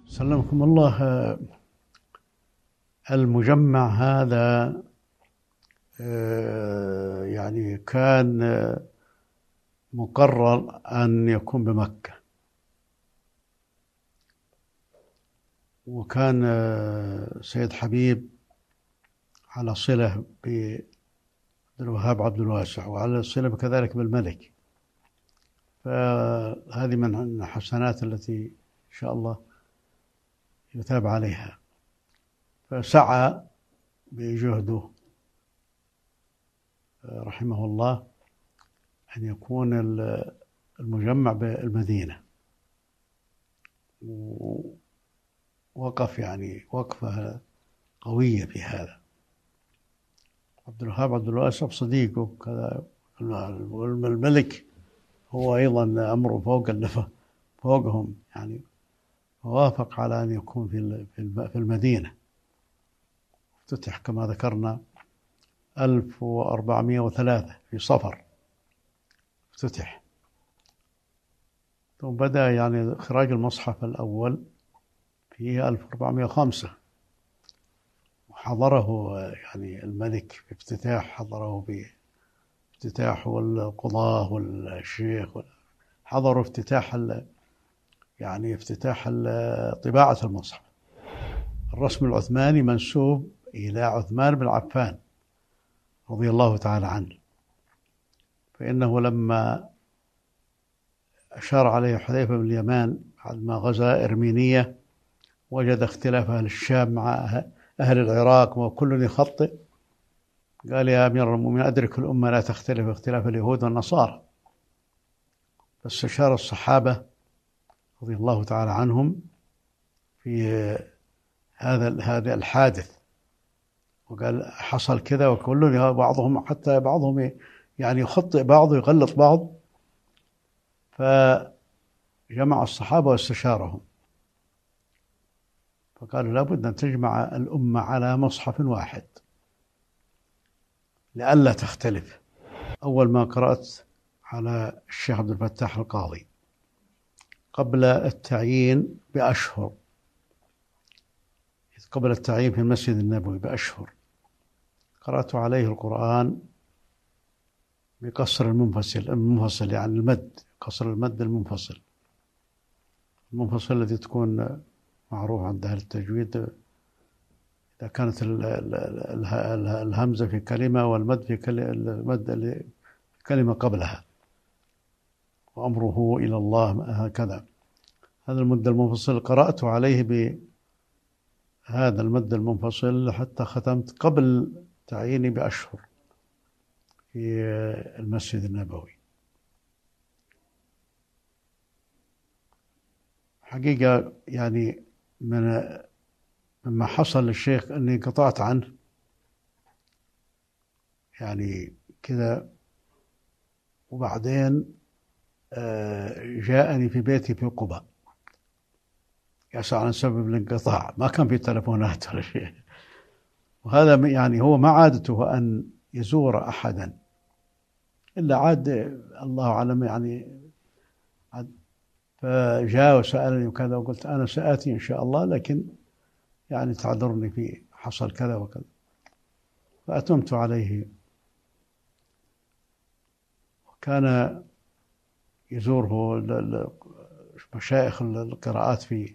سلمكم الله. المجمع هذا يعني كان مقرر أن يكون بمكة، وكان سيد حبيب على صلة بعبد الوهاب عبد الواسع، وعلى صلة كذلك بالملك. فهذه من الحسنات التي إن شاء الله يتاب عليها. فسعى بجهده رحمه الله أن يكون المجمع بالمدينة، ووقف يعني وقفة قوية في هذا. عبد الوهاب عبد الواسع صديقه كذا، والملك هو أيضا أمره فوقهم يعني، ووافق على أن يكون في المدينة. افتتح كما ذكرنا 1403 في صفر افتتح، ثم بدأ يعني إخراج المصحف الأول في 1405، وحضره يعني الملك في افتتاح، حضره بافتتاح، والقضاة والشيخ حضروا افتتاح يعني افتتاح طباعة المصحف. الرسم العثماني منسوب إلى عثمان بن عفان رضي الله تعالى عنه، فإنه لما أشار عليه حذيفة بن اليمان بعد ما غزا إرمينية، وجد اختلاف أهل الشام مع أهل العراق وكل يخطئ، قال: يا أمير المؤمنين أدرك الأمة لا تختلف اختلاف اليهود والنصارى. فاستشار الصحابة رضي الله تعالى عنهم في هذا الحادث، وقال: حصل كذا، وكل بعضهم حتى بعضهم يعني يخطئ بعض ويغلط بعض. فجمع الصحابة واستشارهم، فقالوا: لابد أن تجمع الأمة على مصحف واحد لئلا تختلف. أول ما قرأت على الشيخ عبد الفتاح القاضي قبل التعيين بأشهر، قبل التعيين في المسجد النبوي بأشهر، قرأت عليه القرآن بقصر المنفصل يعني المد، قصر المد المنفصل الذي تكون معروف عند أهل التجويد، إذا كانت الهمزة في كلمة والمد في كلمة قبلها، وأمره إلى الله هكذا. هذا المد المنفصل قرأت عليه بهذا المد المنفصل حتى ختمت قبل تعييني بأشهر في المسجد النبوي. حقيقة يعني مما حصل للشيخ أني قطعت عنه يعني كذا، وبعدين جاءني في بيتي في قباء يسأل عن سبب الانقطاع. ما كان في تلفونات ولا شيء، وهذا يعني هو ما عادته أن يزور أحدا إلا عاد الله أعلم يعني فجاء وسألني وكذا، وقلت أنا سآتي إن شاء الله، لكن يعني تعذرني في حصل كذا وكذا. فأتممت عليه، وكان يزوره مشايخ القراءات في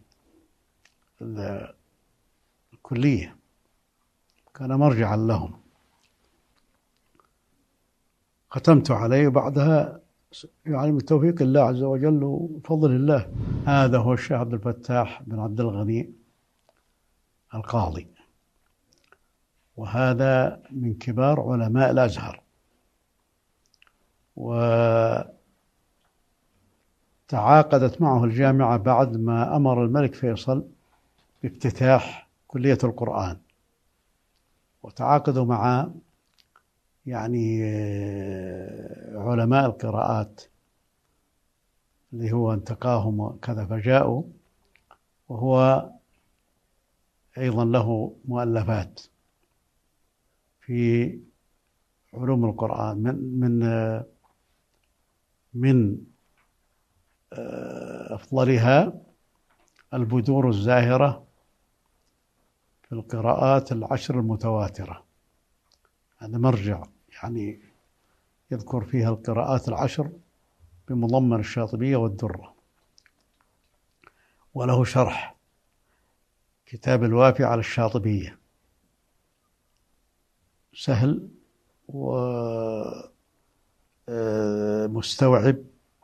الكلية، كان مرجعا لهم. ختمت عليه، وبعدها يعني من توفيق الله عز وجل وفضل الله هذا هو الشيخ عبد الفتاح بن عبد الغني القاضي، وهذا من كبار علماء الأزهر. وتعاقدت معه الجامعة بعد ما أمر الملك فيصل بافتتاح كلية القرآن، وتعاقدوا مع يعني علماء القراءات اللي هو انتقاهم وكذا، فجاءوا، وهو أيضا له مؤلفات في علوم القرآن. من أفضلها البذور الزاهرة في القراءات العشر المتواترة. هذا مرجع يعني يذكر فيها القراءات العشر بمضمن الشاطبية والدرة. وله شرح كتاب الوافي على الشاطبية، سهل ومستوعب،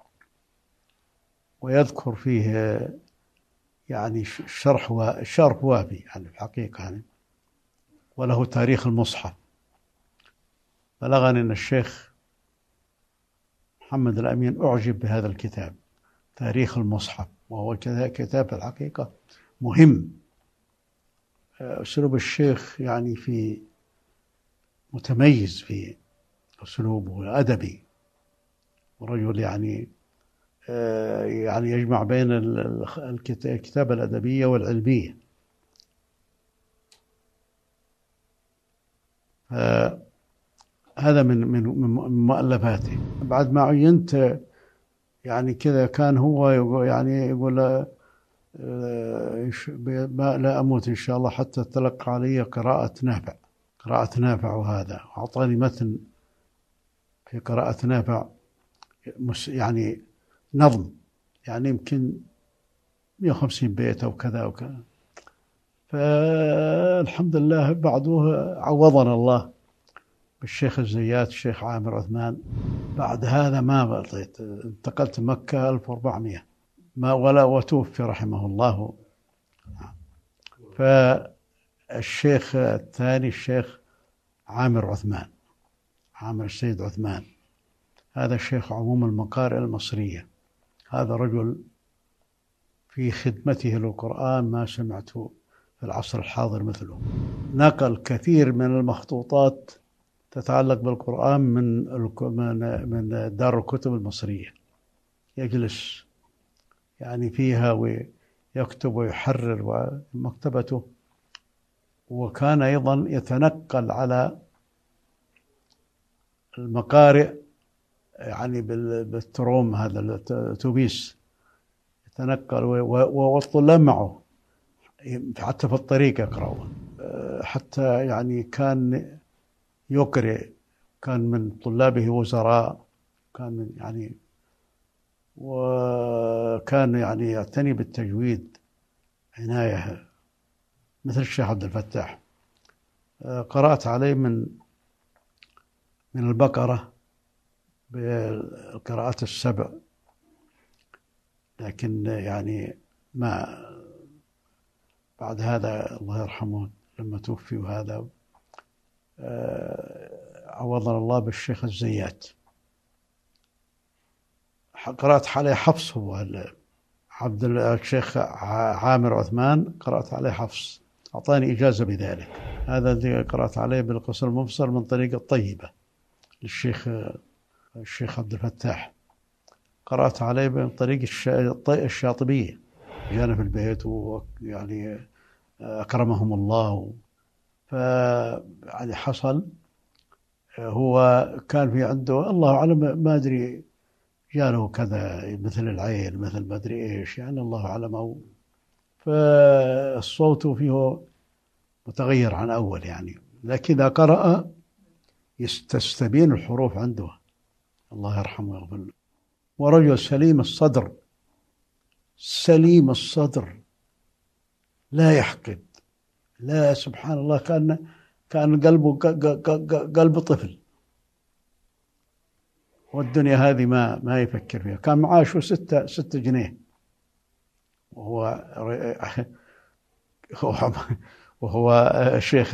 ويذكر فيه يعني شرح وافي يعني الحقيقة يعني. وله تاريخ المصحف. بلغني أن الشيخ محمد الأمين أعجب بهذا الكتاب تاريخ المصحف، وهو كتاب في الحقيقة مهم. أسلوب الشيخ يعني في متميز في أسلوبه أدبي، ورجل يعني يجمع بين الكتابة الأدبية والعلمية. هذا من مؤلفاته. بعد ما عينت يعني كذا كان هو يعني يقول لا أموت إن شاء الله حتى تلقى علي قراءة نافع، وهذا أعطاني متن في قراءة نافع يعني نظم، يعني يمكن 150 بيت أو كذا وكذا. فالحمد لله بعده عوضنا الله بالشيخ الزيات الشيخ عامر عثمان. بعد هذا ما بطيت، انتقلت مكة 1400 وتوفي رحمه الله. فالشيخ الثاني الشيخ عامر السيد عثمان، هذا الشيخ عموم المقارئ المصرية. هذا رجل في خدمته للقرآن ما سمعت في العصر الحاضر مثله. نقل كثير من المخطوطات تتعلق بالقرآن من دار الكتب المصرية، يجلس يعني فيها ويكتب ويحرر مكتبته. وكان أيضا يتنقل على المقارئ يعني بالتروم، هذا الأتوبيس يتنقل، والطلاب معه حتى في الطريق يقرأون. حتى يعني كان يقرأ، كان من طلابه وزراء، كان يعني وكان يعني يعتني بالتجويد عناية مثل الشيخ عبد الفتاح. قرأت عليه من البقرة بالقراءات السبع، لكن يعني ما بعد هذا الله يرحمه لما توفي، وهذا عوضنا الله بالشيخ الزيات. قرأت عليه حفص، هو عبد الشيخ عامر عثمان قرأت عليه حفص، أعطاني إجازة بذلك. هذا الذي قرأت عليه بالقصر المفصل من طريق الطيبة للشيخ عبد الفتاح. قرأت عليه من طريق الشاطبية، جانا في البيت ويعني أكرمهم الله. يعني حصل هو كان في عنده الله أعلم، ما أدري جاله كذا مثل العين مثل ما أدري إيش، يعني الله أعلم، أو فالصوت فيه متغير عن أول يعني، لكن إذا قرأ تستبين الحروف عنده، الله يرحمه ويغفر له. ورجل سليم الصدر، لا يحقد، لا سبحان الله، كان قلبه قلب طفل، والدنيا هذه ما يفكر فيها. كان معاشه 6 جنيه، وهو شيخ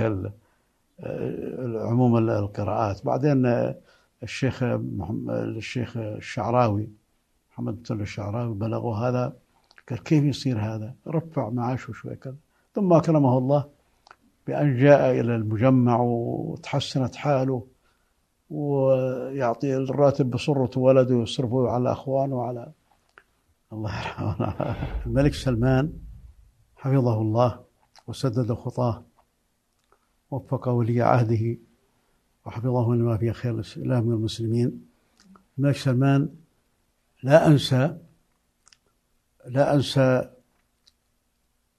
عموم القراءات. بعدين الشيخ الشعراوي محمد بن الشعراوي بلغه هذا، قال كيف يصير هذا؟ رفع معاشه شوي كذا، ثم أكرمه الله بأن جاء إلى المجمع وتحسنت حاله، ويعطي الراتب بصرة ولده ويصرفه على أخوانه وعلى الله يرحمه. الملك سلمان حفظه الله وسدد خطاه، وفق ولي عهده وحفظه لما فيه خير الإسلام من المسلمين. الملك سلمان لا أنسى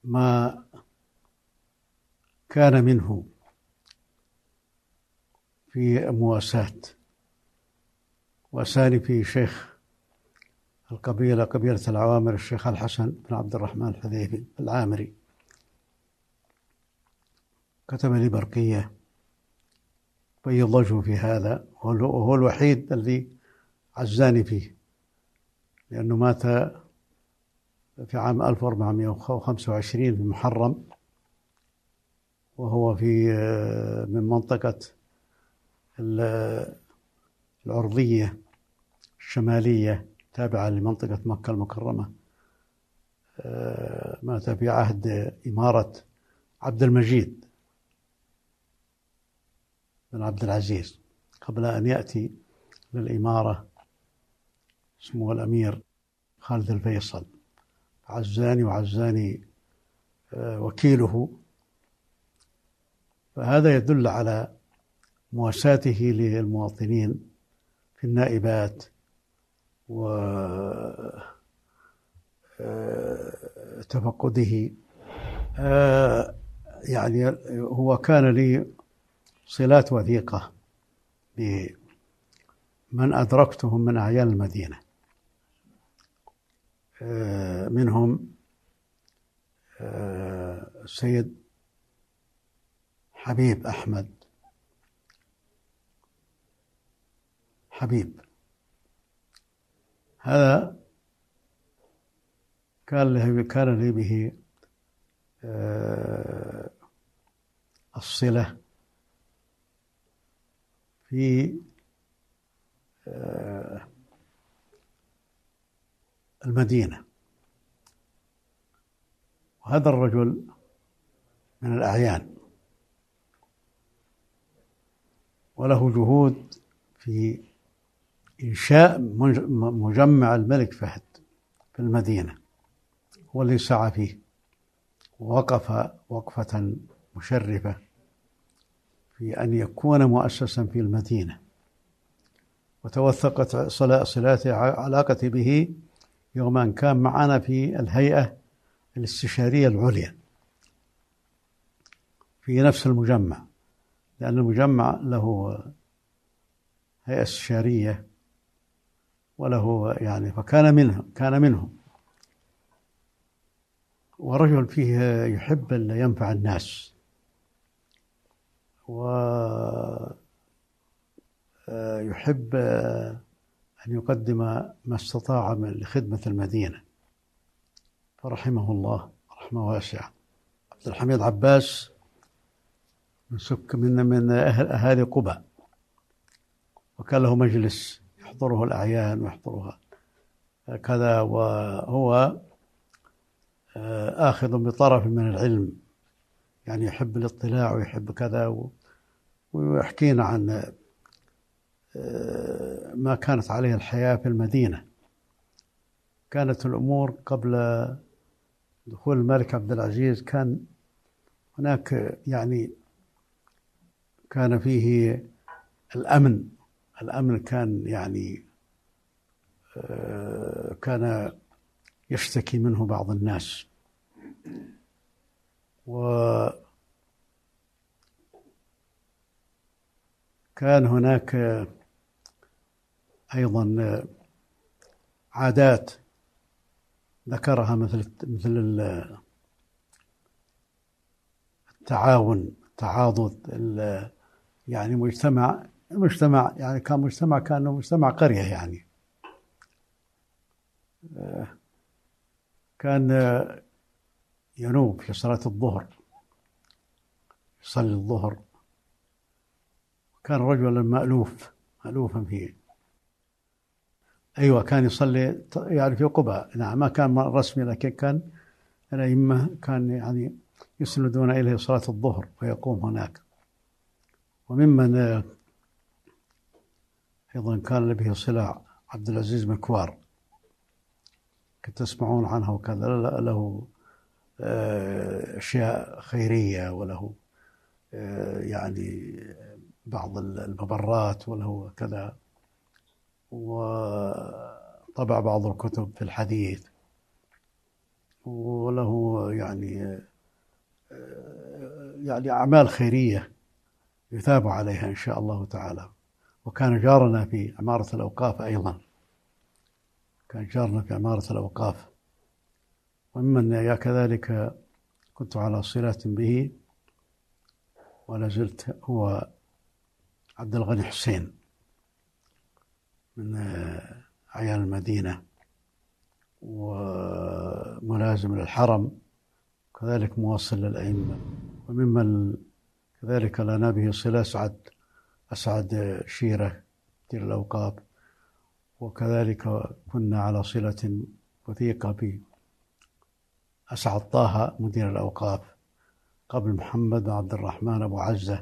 ما كان منه في مواساة وأساني في شيخ القبيلة، قبيلة العوامر، الشيخ الحسن بن عبد الرحمن الحذيفي العامري، كتب لي برقية بيض وجهه في هذا، وهو الوحيد الذي عزاني فيه، لأنه مات في عام 1425 في محرم، وهو من منطقة العرضية الشمالية تابعة لمنطقة مكة المكرمة. مات في عهد إمارة عبد المجيد بن عبد العزيز قبل أن يأتي للإمارة اسمه الأمير خالد الفيصل. عزاني وعزاني وكيله، فهذا يدل على مواساته للمواطنين في النائبات وتفقده. يعني هو كان لي صلات وثيقة بمن أدركتهم من أعيان المدينة، منهم السيد حبيب أحمد حبيب، هذا كان لي به الصلة في المدينة. وهذا الرجل من الأعيان، وله جهود في إنشاء مجمع الملك فهد في المدينة، هو اللي سعى فيه، ووقف وقفة مشرفة في أن يكون مؤسسا في المدينة. وتوثقت صلاتي علاقتي به يوم أن كان معنا في الهيئة الاستشارية العليا في نفس المجمع، لأن المجمع له هيئة استشارية وله يعني، كان منهم، ورجل فيه يحب أن ينفع الناس، ويحب أن يقدم ما استطاع لخدمة المدينة، فرحمه الله رحمة واسعة. عبد الحميد عباس من أهالي قباء، وكان له مجلس يحضره الأعيان ويحضرها كذا، وهو آخذ بطرف من العلم، يعني يحب الاطلاع ويحب كذا، ويحكينا عن ما كانت عليه الحياة في المدينة. كانت الأمور قبل دخول الملك عبد العزيز كان هناك يعني كان فيه الأمن كان يعني كان يشتكي منه بعض الناس، وكان هناك أيضا عادات ذكرها مثل التعاون، التعاضد، يعني مجتمع يعني كان مجتمع قرية يعني. كان ينوب في صلاة الظهر، يصلي الظهر، كان رجلا مألوفا فيه. أيوة، كان يصلي يعني في قباء، نعم، ما كان رسمي، لكن كان الأئمة كان يعني يسندون إليه صلاة الظهر ويقوم هناك. وممن أيضا كان به صلة عبد العزيز مكوار، كنت تسمعون عنه وكذا، له أشياء خيرية، وله يعني بعض المبرات، وله كذا، وطبع بعض الكتب في الحديث، وله يعني أعمال خيرية يثاب عليها إن شاء الله تعالى. وكان جارنا في عمارة الأوقاف أيضا، كان جارنا في عمارة الأوقاف. وممن كذلك كنت على صلة به ولا زلت هو عبد الغني حسين من عيال المدينة، وملازم للحرم، كذلك موصل للأئمة. وممن كذلك لنا به صلة أسعد شيرة مدير الأوقاف، وكذلك كنا على صلة وثيقة بأسعد طه مدير الأوقاف قبل محمد بن عبد الرحمن أبو عزة.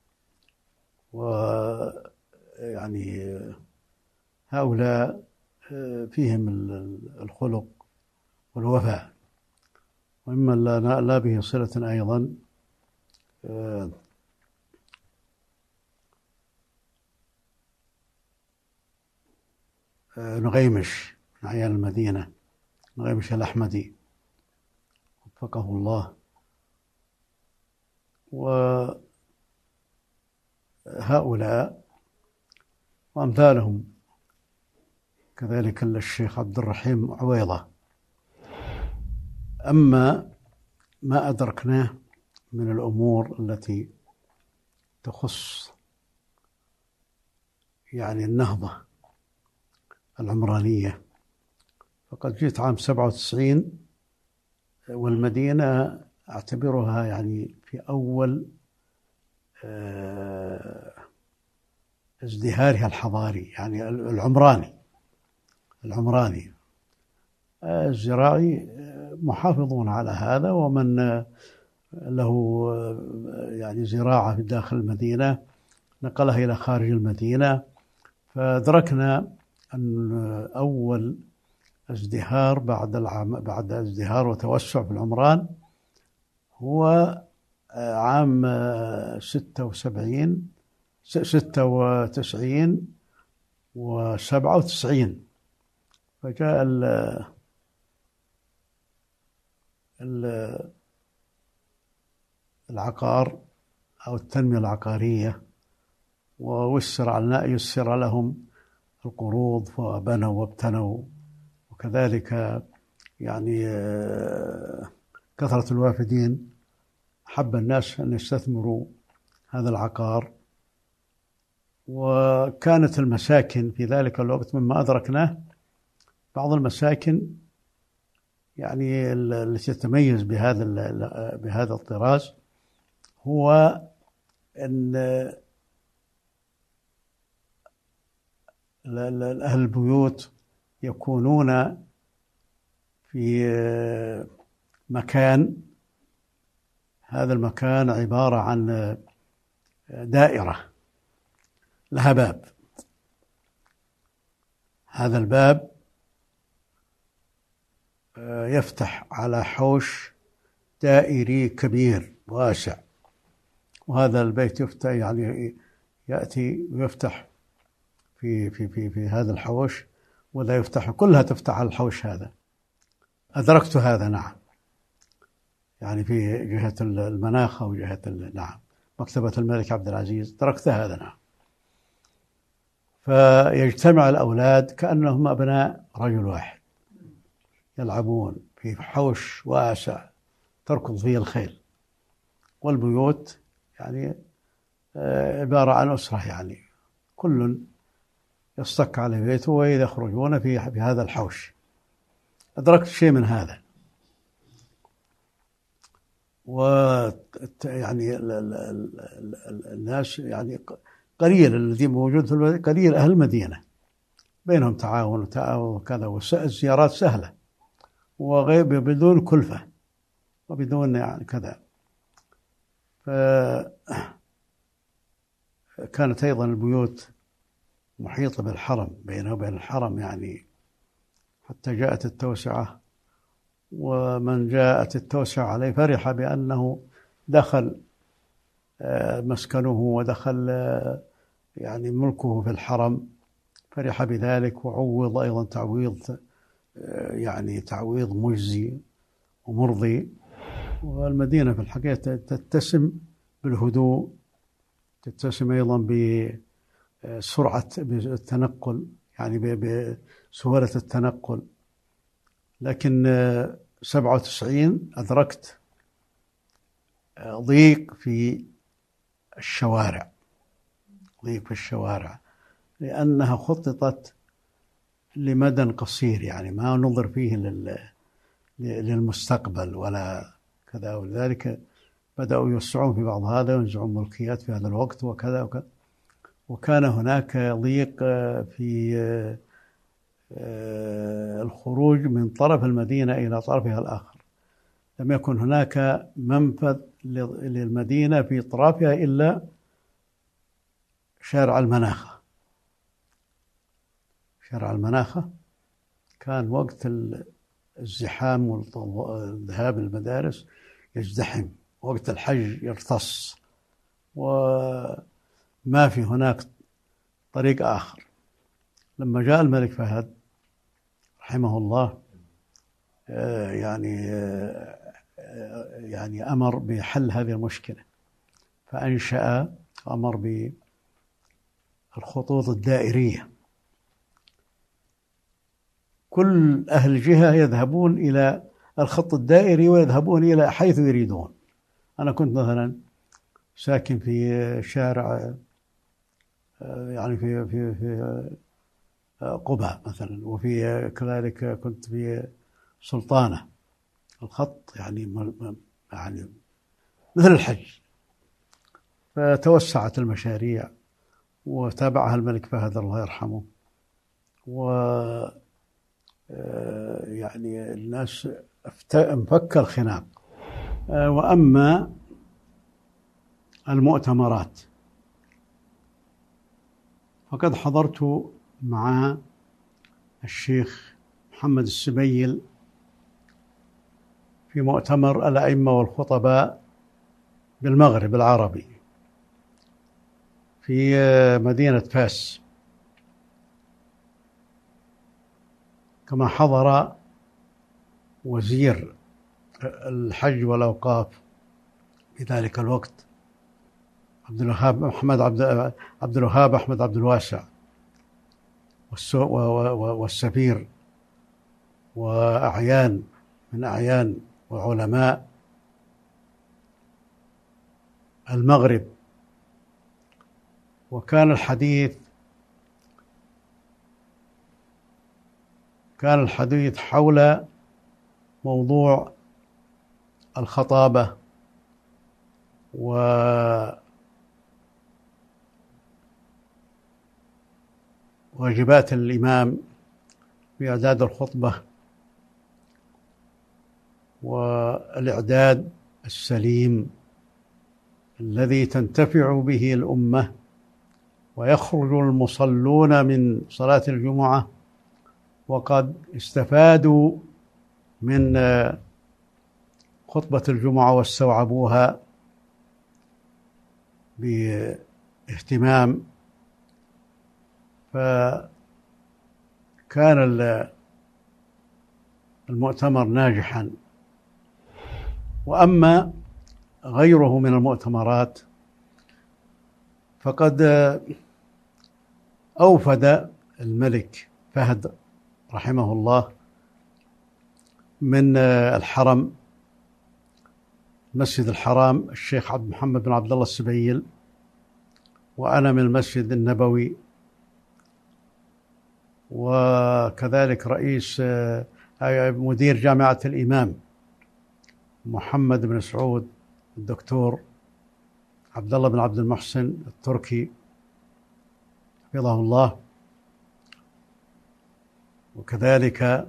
ويعني هؤلاء فيهم الخلق والوفاء. وممن لا به صلة أيضا نغيمش من عيال المدينة، نغيمش الأحمدي وفقه الله. وهؤلاء وأمثالهم كذلك الشيخ عبد الرحيم عويضة. أما ما أدركناه من الأمور التي تخص يعني النهضة العمرانية، فقد جئت عام 97، والمدينة أعتبرها يعني في أول ازدهارها الحضاري، يعني العمراني الزراعي محافظون على هذا، ومن له يعني زراعة في داخل المدينة نقلها إلى خارج المدينة. فأدركنا أن أول ازدهار بعد ازدهار وتوسع في العمران هو عام 96 و97. فجاء العقار أو التنمية العقارية، ويسر لهم القروض فبنوا وابتنوا. وكذلك يعني كثرة الوافدين حب الناس أن يستثمروا هذا العقار. وكانت المساكن في ذلك الوقت مما أدركناه، بعض المساكن يعني التي تتميز بهذا الطراز هو أن أهل البيوت يكونون في مكان، هذا المكان عبارة عن دائرة لها باب، هذا الباب يفتح على حوش دائري كبير واسع، وهذا البيت يفتح يعني يأتي ويفتح في هذا الحوش، ولا يفتح كلها تفتح على الحوش هذا. أدركت هذا نعم، يعني في جهة المناخ أو جهة نعم مكتبة الملك عبد العزيز أدركت هذا نعم. فيجتمع الأولاد كأنهم أبناء رجل واحد يلعبون في حوش واسع تركض فيه الخيل، والبيوت يعني عبارة عن أسرة، يعني كل يصطك على بيته ويخرجون في هذا الحوش. أدركت شيء من هذا. ويعني الناس يعني قليل الذي موجود في المدينة، قليل أهل المدينة بينهم تعاون وكذا، والزيارات سهلة وغير بدون كلفة وبدون يعني كذا. كانت أيضا البيوت محيطة بالحرم، بينه وبين الحرم يعني، حتى جاءت التوسعة. ومن جاءت التوسعة عليه فرح بأنه دخل مسكنه ودخل يعني ملكه في الحرم، فرح بذلك. وعوض أيضا تعويض يعني تعويض مجزي، ومرضي. والمدينة في الحقيقة تتسم بالهدوء، تتسم أيضا بسرعة التنقل، يعني بسهولة التنقل. لكن 97 أدركت ضيق في الشوارع، ضيق في الشوارع، لأنها خططت لمدى قصير، يعني ما نظر فيه للمستقبل ولا كذا. ولذلك بدأوا يوسعون في بعض هذا وينزعون ملكيات في هذا الوقت وكذا وكذا. وكان هناك ضيق في الخروج من طرف المدينة إلى طرفها الآخر. لم يكن هناك منفذ للمدينة في طرفها إلا شارع المناخة. شارع المناخة كان وقت الزحام والذهاب للمدارس يزدحم، وقت الحج يرتص، وما في هناك طريق آخر. لما جاء الملك فهد رحمه الله يعني أمر بحل هذه المشكلة، فأنشأ أمر بالخطوط الدائرية. كل أهل جهة يذهبون إلى الخط الدائري ويذهبون إلى حيث يريدون. أنا كنت مثلا ساكن في شارع يعني في قباء مثلا، وفي كذلك كنت في سلطانة. الخط يعني مثل الحج. فتوسعت المشاريع وتابعها الملك فهد الله يرحمه، يعني الناس انفك الخناق. وأما المؤتمرات فقد حضرت مع الشيخ محمد السبيل في مؤتمر الأئمة والخطباء بالمغرب العربي في مدينة فاس، كما حضر وزير الحج والأوقاف في ذلك الوقت عبد الوهاب أحمد عبد الواسع، والسفير وأعيان من أعيان وعلماء المغرب. وكان الحديث حول موضوع الخطابة وواجبات الإمام في إعداد الخطبة والإعداد السليم الذي تنتفع به الأمة ويخرج المصلون من صلاة الجمعة وقد استفادوا من خطبة الجمعة واستوعبوها باهتمام. فكان المؤتمر ناجحا. وأما غيره من المؤتمرات فقد أوفد الملك فهد رحمه الله من الحرم، مسجد الحرام، الشيخ عبد محمد بن عبد الله السبيل، وأنا من المسجد النبوي، وكذلك رئيس مدير جامعة الإمام محمد بن سعود، الدكتور عبد الله بن عبد المحسن التركي حفظه الله، وكذلك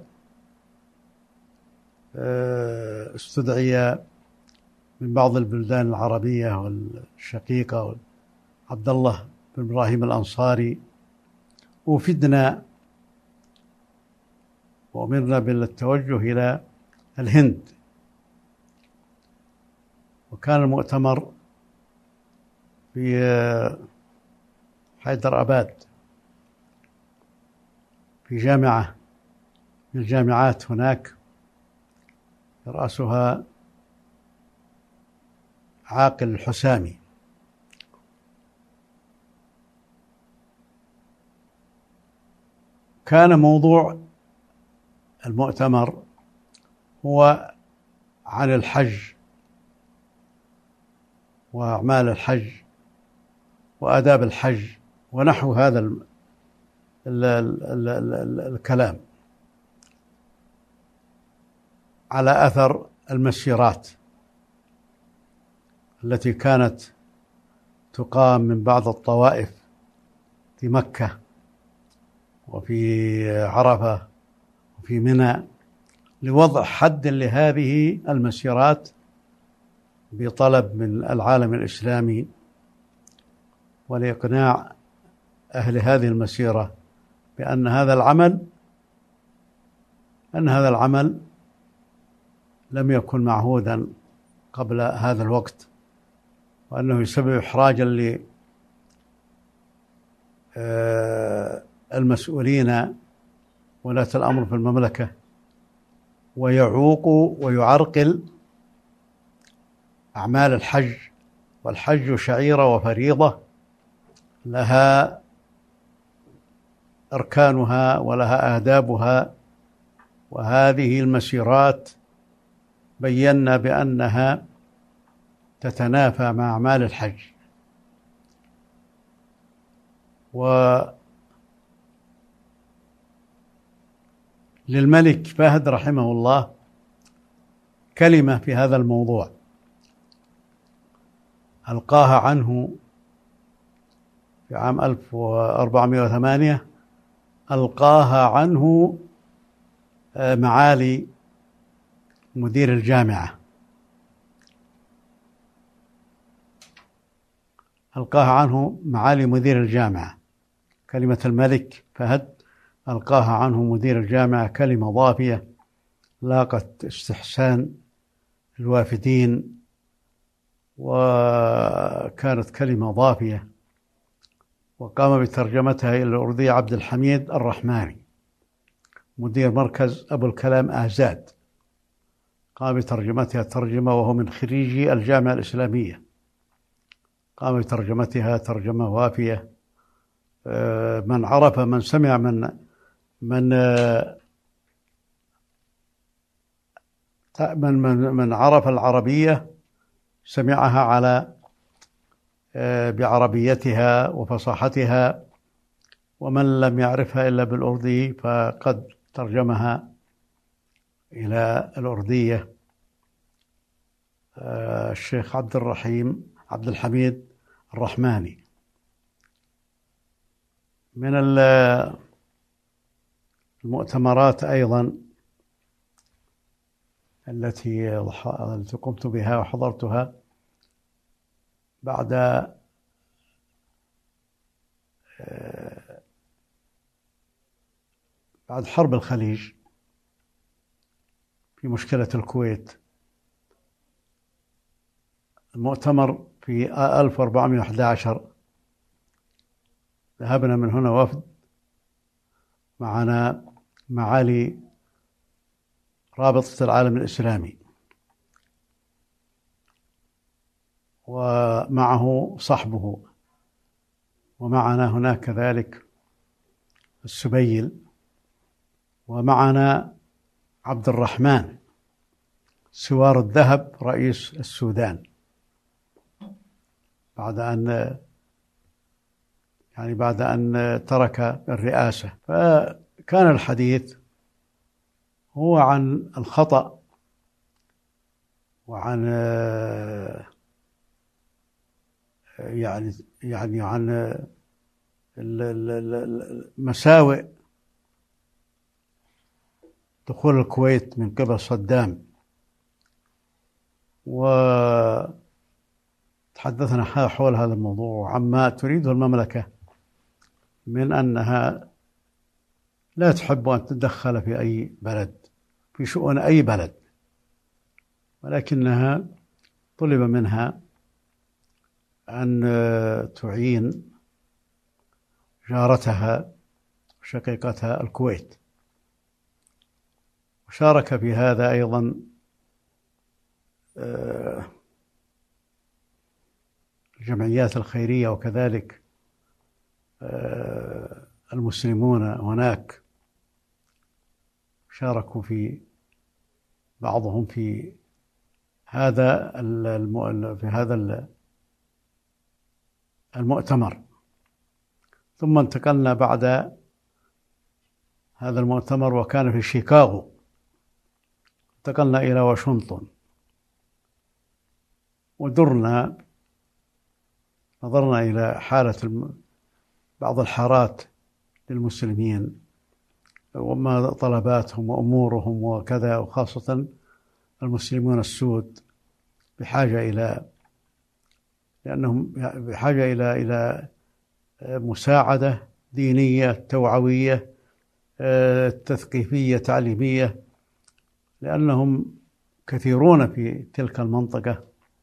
استدعي من بعض البلدان العربية والشقيقة عبد الله بن إبراهيم الأنصاري. وفدنا وأمرنا بالتوجه إلى الهند. وكان المؤتمر في حيدر أباد في جامعة من الجامعات هناك رأسها عاقل الحسامي. كان موضوع المؤتمر هو عن الحج وأعمال الحج وآداب الحج ونحو هذا الكلام على أثر المسيرات التي كانت تقام من بعض الطوائف في مكة وفي عرفة وفي منى لوضع حد لهذه المسيرات بطلب من العالم الإسلامي ولإقناع أهل هذه المسيرة بأن هذا العمل لم يكن معهودا قبل هذا الوقت، وأنه يسبب إحراجا للمسؤولين ولاة الأمر في المملكة، ويعوق ويعرقل أعمال الحج. والحج شعيرة وفريضة لها أركانها ولها آدابها، وهذه المسيرات بينا بأنها تتنافى مع أعمال الحج. وللملك فهد رحمه الله كلمة في هذا الموضوع ألقاها عنه في عام 1408، ألقاها عنه معالي مدير الجامعة، ألقاها عنه معالي مدير الجامعة. كلمة الملك فهد ألقاها عنه مدير الجامعة كلمة ضافية لاقت استحسان الوافدين، وكانت كلمة ضافية، وقام بترجمتها إلى الأردية عبد الحميد الرحماني مدير مركز أبو الكلام آزاد، قام بترجمتها ترجمة، وهو من خريجي الجامعة الإسلامية، قام بترجمتها ترجمة وافية. من عرف من سمع من عرف العربية سمعها على بعربيتها وفصاحتها، ومن لم يعرفها إلا بالأردي فقد ترجمها إلى الأردية الشيخ عبد الحميد الرحماني. من المؤتمرات أيضا التي قمت بها وحضرتها بعد حرب الخليج في مشكلة الكويت. المؤتمر في 1411 ذهبنا من هنا وفد، معنا معالي رابطة العالم الإسلامي، ومعه صحبه، ومعنا هناك كذلك السبيل، ومعنا عبد الرحمن سوار الذهب رئيس السودان بعد أن ترك الرئاسة. فكان الحديث هو عن الخطأ وعن عن مساوئ دخول الكويت من قبل صدام، وتحدثنا حول هذا الموضوع عما تريده المملكة من أنها لا تحب أن تتدخل في أي بلد، في شؤون أي بلد، ولكنها طلب منها أن تعين جارتها شقيقتها الكويت. وشارك في هذا أيضا الجمعيات الخيرية، وكذلك المسلمون هناك شاركوا في بعضهم في هذا المؤتمر. ثم انتقلنا بعد هذا المؤتمر، وكان في شيكاغو، انتقلنا إلى واشنطن، ودرنا نظرنا إلى حالة بعض الحارات للمسلمين وما طلباتهم وأمورهم وكذا، وخاصة المسلمون السود لأنهم بحاجة إلى مساعدة دينية توعوية تثقيفية تعليمية، لأنهم كثيرون في تلك المنطقة،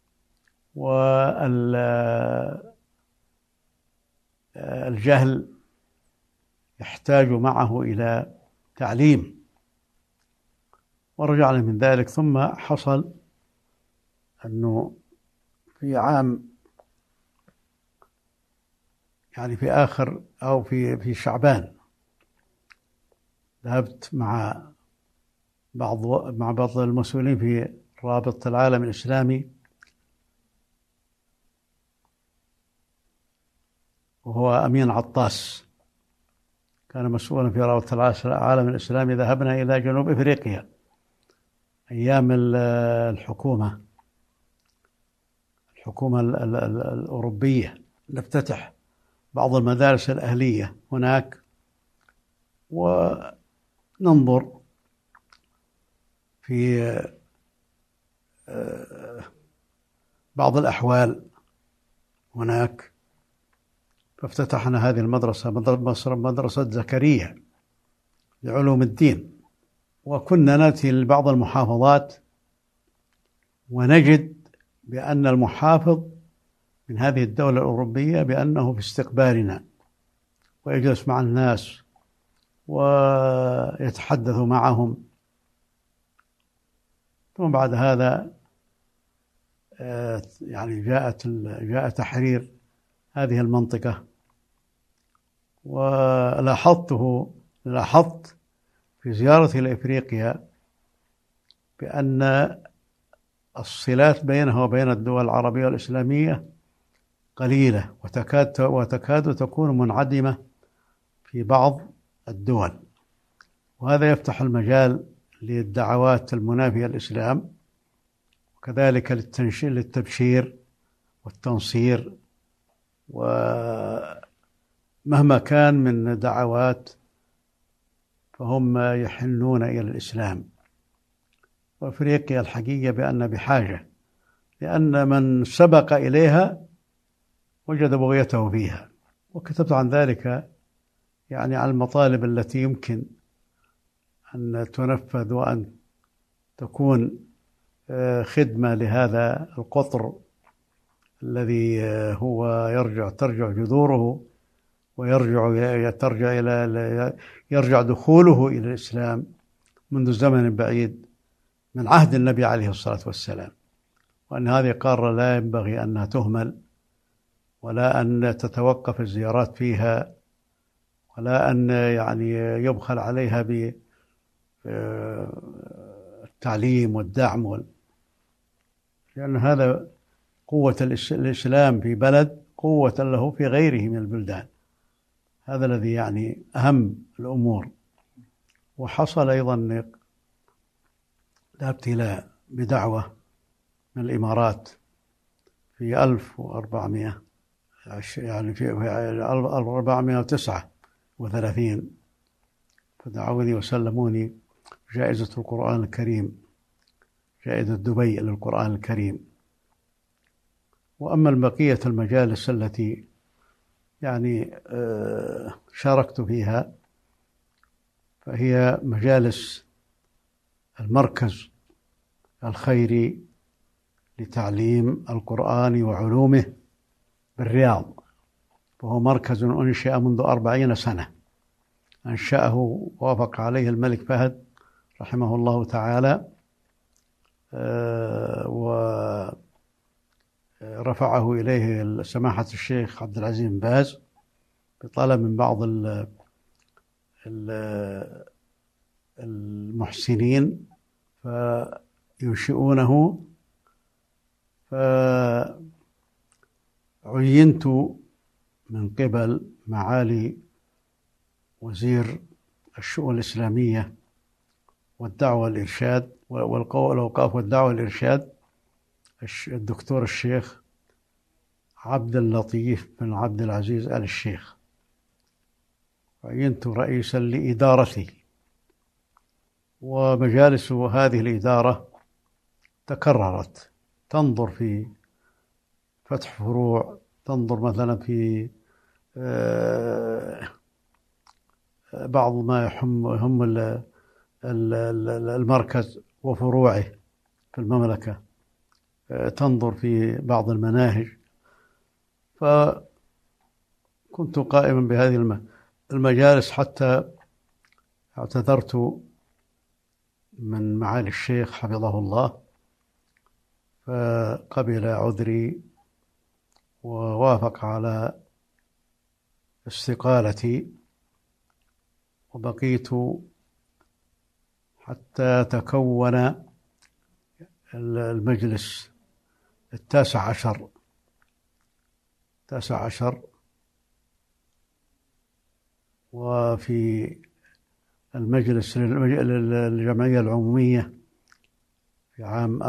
والجهل يحتاج معه إلى تعليم. ورجعنا من ذلك، ثم حصل أنه في عام يعني في آخر أو في شعبان ذهبت مع بعض المسؤولين في رابطة العالم الإسلامي، وهو أمين عطاس كان مسؤولا في رابطة العالم الإسلامي. ذهبنا إلى جنوب إفريقيا أيام الحكومة الأوروبية، نفتتح بعض المدارس الأهلية هناك وننظر في بعض الأحوال هناك. فافتتحنا هذه المدرسة، مدرسة زكريا لعلوم الدين، وكنا نأتي لبعض المحافظات ونجد بأن المحافظ من هذه الدولة الأوروبية بأنه في استقبالنا ويجلس مع الناس ويتحدث معهم. ثم بعد هذا يعني جاء تحرير هذه المنطقة، لاحظت في زيارتي لإفريقيا بأن الصلات بينها وبين الدول العربية والإسلامية قليلة، وتكاد تكون منعدمة في بعض الدول، وهذا يفتح المجال للدعوات المنافية للإسلام، وكذلك للتبشير والتنصير، ومهما كان من دعوات فهم يحنون إلى الإسلام. وأفريقيا الحقيقة بأن بحاجة، لأن من سبق إليها وجد بغيته فيها. وكتبت عن ذلك يعني عن المطالب التي يمكن أن تنفذ وأن تكون خدمة لهذا القطر الذي هو ترجع جذوره يرجع دخوله إلى الإسلام منذ زمن بعيد، من عهد النبي عليه الصلاة والسلام، وأن هذه قارة لا ينبغي أنها تهمل، ولا أن تتوقف الزيارات فيها، ولا أن يعني يبخل عليها بالتعليم والدعم، لأن هذا قوة الإسلام في بلد قوة له في غيره من البلدان. هذا الذي يعني أهم الأمور. وحصل أيضا ابتلاء بدعوة من الإمارات في 1400 يعني في 1439، فدعوني وسلموني جائزة القرآن الكريم، جائزة دبي للقرآن الكريم. وأما بقية المجالس التي يعني شاركت فيها فهي مجالس المركز الخيري لتعليم القرآن وعلومه بالرياض، وهو مركز أنشئ منذ 40 سنة، أنشأه ووافق عليه الملك فهد رحمه الله تعالى ورفعه إليه سماحة الشيخ عبد العزيز بن باز بطلب من بعض المحسنين فينشئونه، فعينت من قبل معالي وزير الشؤون الإسلامية والدعوة والإرشاد والأوقاف والدعوة والإرشاد الدكتور الشيخ عبد اللطيف بن عبد العزيز آل الشيخ، عينت رئيسا لإدارته. ومجالس هذه الإدارة تكررت، تنظر في فتح فروع، تنظر مثلا في بعض ما يهم المركز وفروعه في المملكة، تنظر في بعض المناهج. فكنت قائما بهذه المجالس حتى اعتذرت من معالي الشيخ حفظه الله، فقبل عذري ووافق على استقالتي، وبقيت حتى تكون المجلس التاسع عشر. وفي المجلس للجمعية العمومية في عام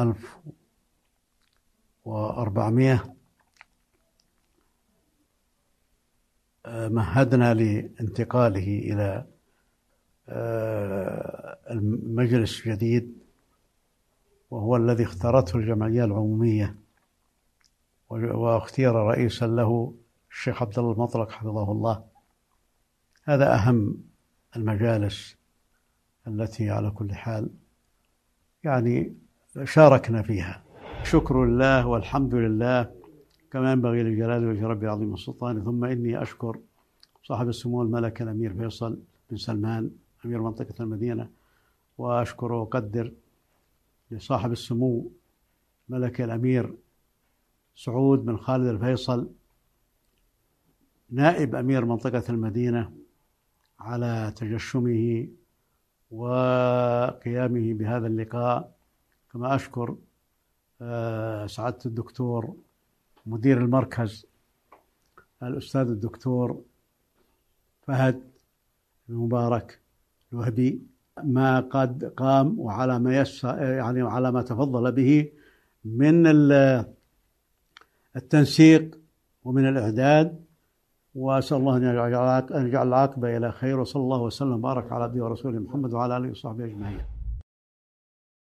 1400 مهدنا لانتقاله إلى المجلس الجديد، وهو الذي اختارته الجمعية العمومية، واختير رئيسا له الشيخ عبد الله المطلق حفظه الله. هذا أهم المجالس التي على كل حال يعني شاركنا فيها. شكر لله والحمد لله كما ينبغي لجلال وجه ربي العظيم السلطان. ثم إني أشكر صاحب السمو الملك الأمير فيصل بن سلمان أمير منطقة المدينة، وأشكر وأقدر لصاحب السمو ملك الأمير سعود بن خالد الفيصل نائب أمير منطقة المدينة على تجشمه وقيامه بهذا اللقاء. كما أشكر سعادة الدكتور مدير المركز الأستاذ الدكتور فهد المبارك الوهبي ما قد قام وعلى ما يعني على ما تفضل به من التنسيق ومن الإعداد، وأسأل الله أن يجعل العاقبة إلى خير. وصلى الله وسلم وبارك على عبده ورسوله محمد وعلى آله وصحبه أجمعين.